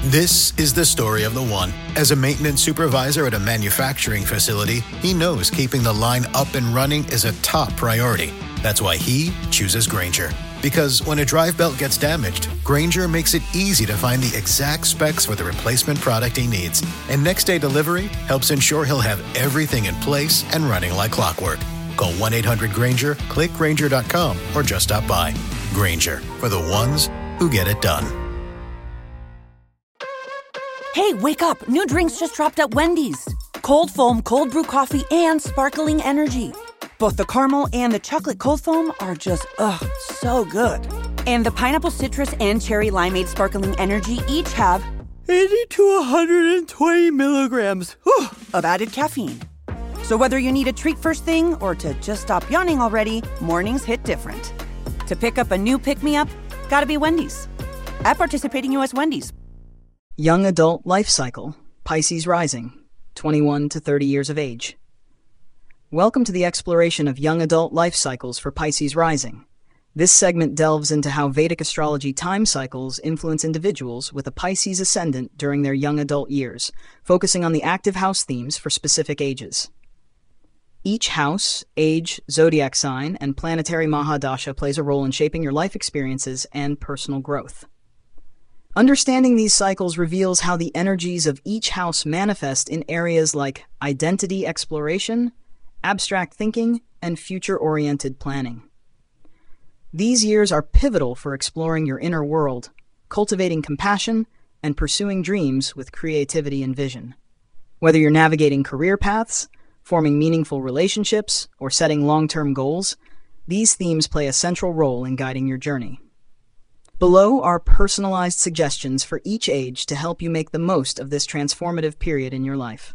This is the story of the one. As a maintenance supervisor at a manufacturing facility, he knows keeping the line up and running is a top priority. That's why he chooses Grainger. Because when a drive belt gets damaged, Grainger makes it easy to find the exact specs for the replacement product he needs. And next-day delivery helps ensure he'll have everything in place and running like clockwork. Call 1-800-GRAINGER, click Grainger.com, or just stop by. Grainger, for the ones who get it done. Hey, wake up! New drinks just dropped at Wendy's. Cold foam, cold brew coffee, and sparkling energy. Both the caramel and the chocolate cold foam are just, so good. And the pineapple citrus and cherry limeade sparkling energy each have 80 to 120 milligrams of added caffeine. So whether you need a treat first thing or to just stop yawning already, mornings hit different. To pick up a new pick-me-up, gotta be Wendy's. At participating U.S. Wendy's. Young Adult Life Cycle, Pisces Rising, 21 to 30 years of age. Welcome to the exploration of young adult life cycles for Pisces Rising. This segment delves into how Vedic astrology time cycles influence individuals with a Pisces ascendant during their young adult years, focusing on the active house themes for specific ages. Each house, age, zodiac sign, and planetary Mahadasha plays a role in shaping your life experiences and personal growth. Understanding these cycles reveals how the energies of each house manifest in areas like identity exploration, abstract thinking, and future-oriented planning. These years are pivotal for exploring your inner world, cultivating compassion, and pursuing dreams with creativity and vision. Whether you're navigating career paths, forming meaningful relationships, or setting long-term goals, these themes play a central role in guiding your journey. Below are personalized suggestions for each age to help you make the most of this transformative period in your life.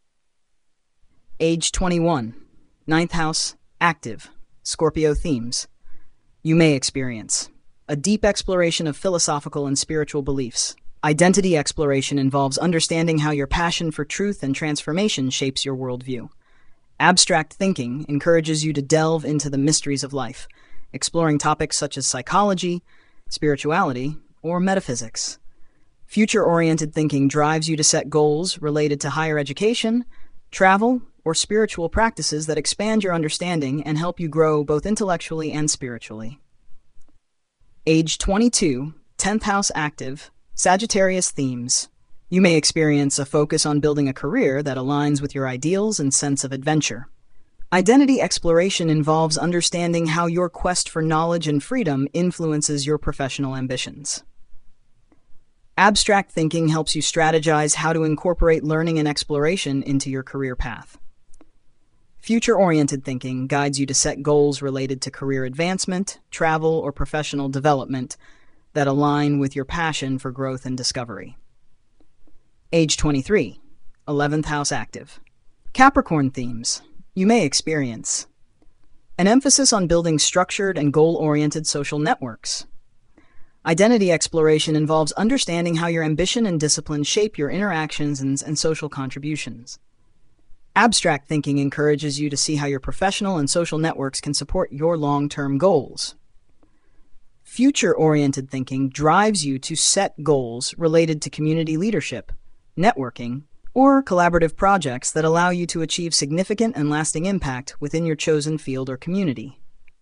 Age 21, 9th house, active, Scorpio themes. You may experience a deep exploration of philosophical and spiritual beliefs. Identity exploration involves understanding how your passion for truth and transformation shapes your worldview. Abstract thinking encourages you to delve into the mysteries of life, exploring topics such as psychology, spirituality, or metaphysics. Future-oriented thinking drives you to set goals related to higher education, travel, or spiritual practices that expand your understanding and help you grow both intellectually and spiritually. Age 22, 10th house active, Sagittarius themes. You may experience a focus on building a career that aligns with your ideals and sense of adventure. Identity exploration involves understanding how your quest for knowledge and freedom influences your professional ambitions. Abstract thinking helps you strategize how to incorporate learning and exploration into your career path. Future-oriented thinking guides you to set goals related to career advancement, travel, or professional development that align with your passion for growth and discovery. Age 23, 11th house active. Capricorn themes. You may experience an emphasis on building structured and goal-oriented social networks. Identity exploration involves understanding how your ambition and discipline shape your interactions and social contributions. Abstract thinking encourages you to see how your professional and social networks can support your long-term goals. Future-oriented thinking drives you to set goals related to community leadership, networking, or collaborative projects that allow you to achieve significant and lasting impact within your chosen field or community.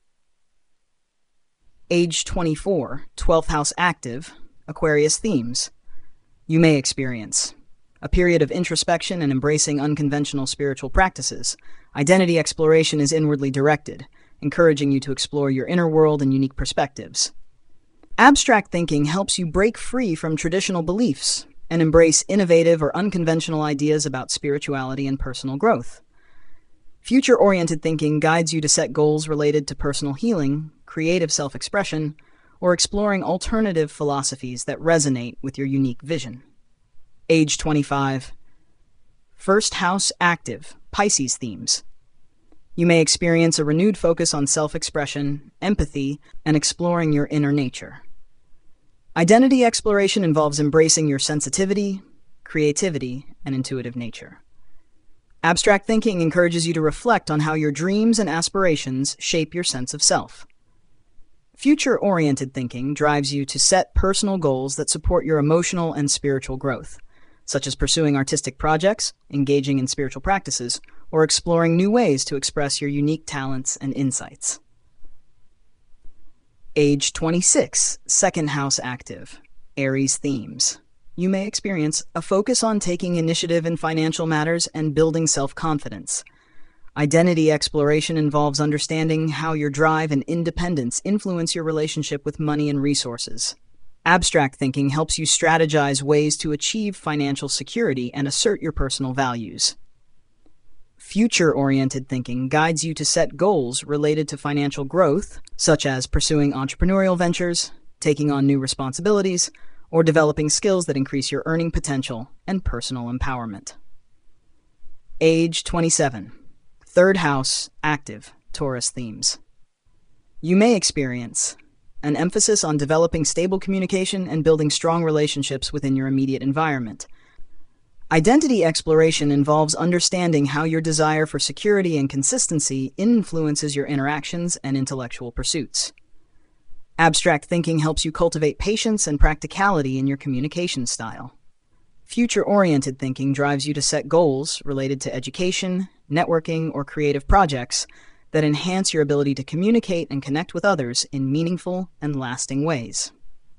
Age 24, 12th house active, Aquarius themes. You may experience a period of introspection and embracing unconventional spiritual practices. Identity exploration is inwardly directed, encouraging you to explore your inner world and unique perspectives. Abstract thinking helps you break free from traditional beliefs and embrace innovative or unconventional ideas about spirituality and personal growth. Future-oriented thinking guides you to set goals related to personal healing, creative self-expression, or exploring alternative philosophies that resonate with your unique vision. Age 25. First house active, Pisces themes. You may experience a renewed focus on self-expression, empathy, and exploring your inner nature. Identity exploration involves embracing your sensitivity, creativity, and intuitive nature. Abstract thinking encourages you to reflect on how your dreams and aspirations shape your sense of self. Future-oriented thinking drives you to set personal goals that support your emotional and spiritual growth, such as pursuing artistic projects, engaging in spiritual practices, or exploring new ways to express your unique talents and insights. Age 26, second house active, Aries themes. You may experience a focus on taking initiative in financial matters and building self-confidence. Identity exploration involves understanding how your drive and independence influence your relationship with money and resources. Abstract thinking helps you strategize ways to achieve financial security and assert your personal values. Future-oriented thinking guides you to set goals related to financial growth, such as pursuing entrepreneurial ventures, taking on new responsibilities, or developing skills that increase your earning potential and personal empowerment. Age 27. Third house, active, Taurus themes. You may experience an emphasis on developing stable communication and building strong relationships within your immediate environment. Identity exploration involves understanding how your desire for security and consistency influences your interactions and intellectual pursuits. Abstract thinking helps you cultivate patience and practicality in your communication style. Future-oriented thinking drives you to set goals related to education, networking, or creative projects that enhance your ability to communicate and connect with others in meaningful and lasting ways.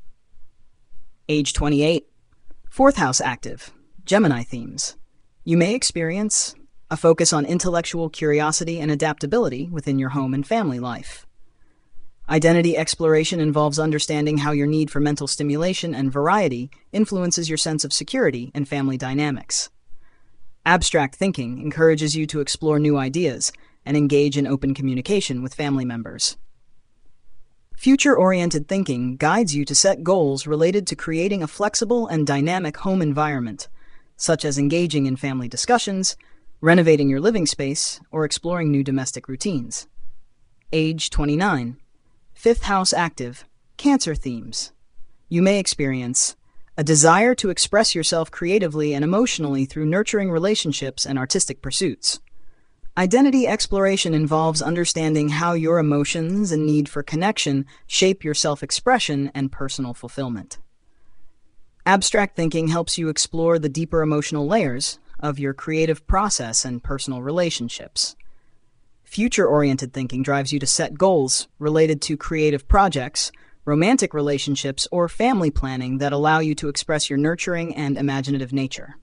Age 28. Fourth house active, Gemini themes. You may experience a focus on intellectual curiosity and adaptability within your home and family life. Identity exploration involves understanding how your need for mental stimulation and variety influences your sense of security and family dynamics. Abstract thinking encourages you to explore new ideas and engage in open communication with family members. Future-oriented thinking guides you to set goals related to creating a flexible and dynamic home environment, such as engaging in family discussions, renovating your living space, or exploring new domestic routines. Age 29. Fifth house active, Cancer themes. You may experience a desire to express yourself creatively and emotionally through nurturing relationships and artistic pursuits. Identity exploration involves understanding how your emotions and need for connection shape your self-expression and personal fulfillment. Abstract thinking helps you explore the deeper emotional layers of your creative process and personal relationships. Future-oriented thinking drives you to set goals related to creative projects, romantic relationships, or family planning that allow you to express your nurturing and imaginative nature.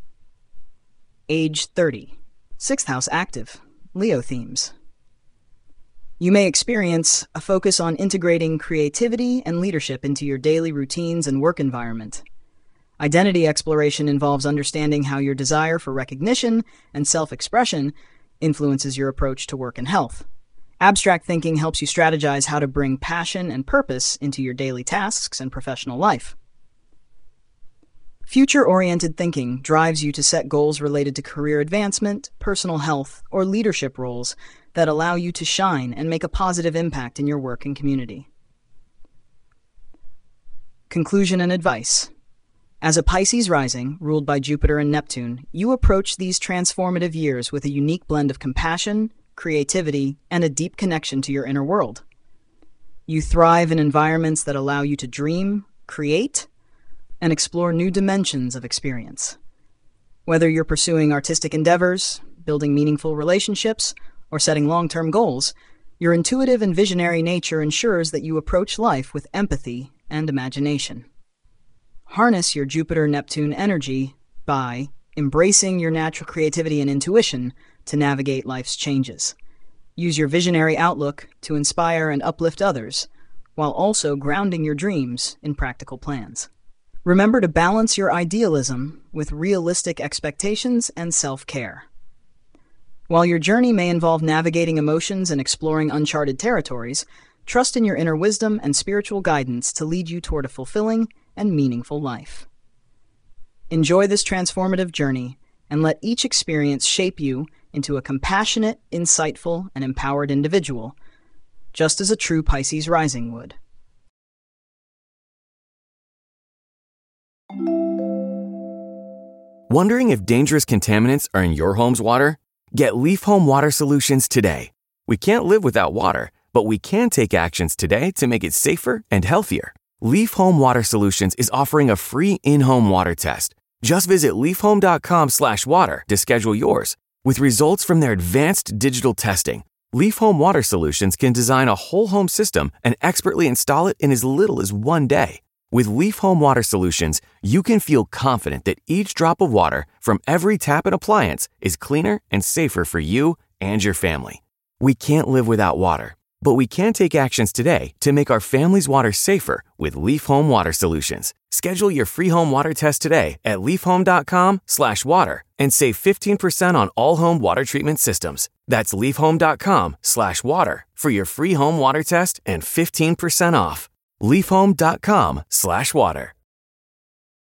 Age 30. Sixth house active, Leo themes. You may experience a focus on integrating creativity and leadership into your daily routines and work environment. Identity exploration involves understanding how your desire for recognition and self-expression influences your approach to work and health. Abstract thinking helps you strategize how to bring passion and purpose into your daily tasks and professional life. Future-oriented thinking drives you to set goals related to career advancement, personal health, or leadership roles that allow you to shine and make a positive impact in your work and community. Conclusion and advice. As a Pisces rising, ruled by Jupiter and Neptune, you approach these transformative years with a unique blend of compassion, creativity, and a deep connection to your inner world. You thrive in environments that allow you to dream, create, and explore new dimensions of experience. Whether you're pursuing artistic endeavors, building meaningful relationships, or setting long-term goals, your intuitive and visionary nature ensures that you approach life with empathy and imagination. Harness your Jupiter-Neptune energy by embracing your natural creativity and intuition to navigate life's changes. Use your visionary outlook to inspire and uplift others, while also grounding your dreams in practical plans. Remember to balance your idealism with realistic expectations and self-care. While your journey may involve navigating emotions and exploring uncharted territories, trust in your inner wisdom and spiritual guidance to lead you toward a fulfilling and meaningful life. Enjoy this transformative journey and let each experience shape you into a compassionate, insightful, and empowered individual, just as a true Pisces rising would. Wondering if dangerous contaminants are in your home's water? Get Leaf Home Water Solutions today. We can't live without water, but we can take actions today to make it safer and healthier. Leaf Home Water Solutions is offering a free in-home water test. Just visit leafhome.com/water to schedule yours. With results from their advanced digital testing, Leaf Home Water Solutions can design a whole home system and expertly install it in as little as 1 day. With Leaf Home Water Solutions, you can feel confident that each drop of water from every tap and appliance is cleaner and safer for you and your family. We can't live without water, but we can take actions today to make our family's water safer with Leaf Home Water Solutions. Schedule your free home water test today at leafhome.com/water and save 15% on all home water treatment systems. That's leafhome.com/water for your free home water test and 15% off. leafhome.com/water.